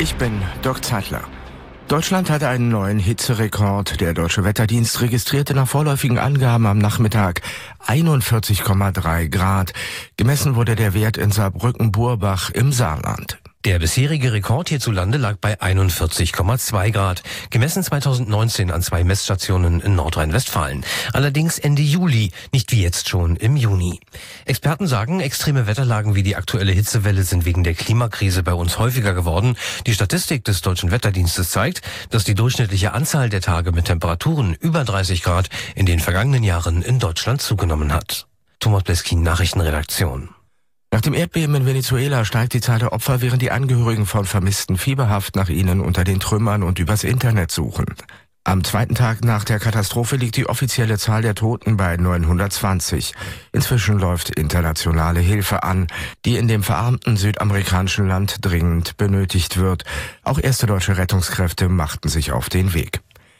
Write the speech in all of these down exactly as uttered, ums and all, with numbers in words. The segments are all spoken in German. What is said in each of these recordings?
Ich bin Dirk Zeitler. Deutschland hat einen neuen Hitzerekord. Der Deutsche Wetterdienst registrierte nach vorläufigen Angaben am Nachmittag einundvierzig Komma drei Grad. Gemessen wurde der Wert in Saarbrücken-Burbach im Saarland. Der bisherige Rekord hierzulande lag bei einundvierzig Komma zwei Grad, gemessen zweitausendneunzehn an zwei Messstationen in Nordrhein-Westfalen. Allerdings Ende Juli, nicht wie jetzt schon im Juni. Experten sagen, extreme Wetterlagen wie die aktuelle Hitzewelle sind wegen der Klimakrise bei uns häufiger geworden. Die Statistik des Deutschen Wetterdienstes zeigt, dass die durchschnittliche Anzahl der Tage mit Temperaturen über dreißig Grad in den vergangenen Jahren in Deutschland zugenommen hat. Thomas Bleskin, Nachrichtenredaktion. Nach dem Erdbeben in Venezuela steigt die Zahl der Opfer, während die Angehörigen von Vermissten fieberhaft nach ihnen unter den Trümmern und übers Internet suchen. Am zweiten Tag nach der Katastrophe liegt die offizielle Zahl der Toten bei neunhundertzwanzig. Inzwischen läuft internationale Hilfe an, die in dem verarmten südamerikanischen Land dringend benötigt wird. Auch erste deutsche Rettungskräfte machten sich auf den Weg.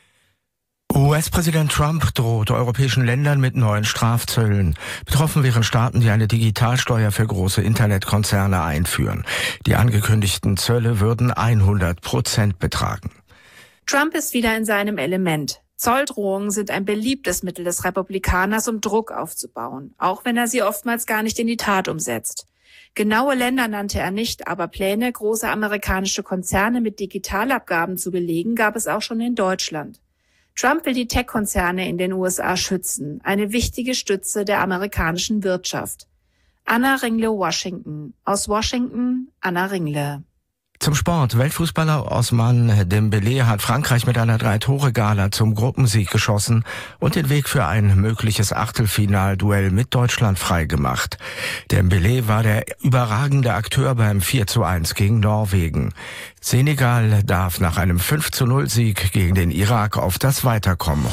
U S-Präsident Trump droht europäischen Ländern mit neuen Strafzöllen. Betroffen wären Staaten, die eine Digitalsteuer für große Internetkonzerne einführen. Die angekündigten Zölle würden hundert Prozent betragen. Trump ist wieder in seinem Element. Zolldrohungen sind ein beliebtes Mittel des Republikaners, um Druck aufzubauen, auch wenn er sie oftmals gar nicht in die Tat umsetzt. Genaue Länder nannte er nicht, aber Pläne, große amerikanische Konzerne mit Digitalabgaben zu belegen, gab es auch schon in Deutschland. Trump will die Tech-Konzerne in den U S A schützen, eine wichtige Stütze der amerikanischen Wirtschaft. Anna Ringle, Washington. Aus Washington, Anna Ringle. Zum Sport. Weltfußballer Ousmane Dembélé hat Frankreich mit einer Drei-Tore-Gala zum Gruppensieg geschossen und den Weg für ein mögliches Achtelfinalduell mit Deutschland freigemacht. Dembélé war der überragende Akteur beim vier zu eins gegen Norwegen. Senegal darf nach einem fünf zu null Sieg gegen den Irak auf das Weiterkommen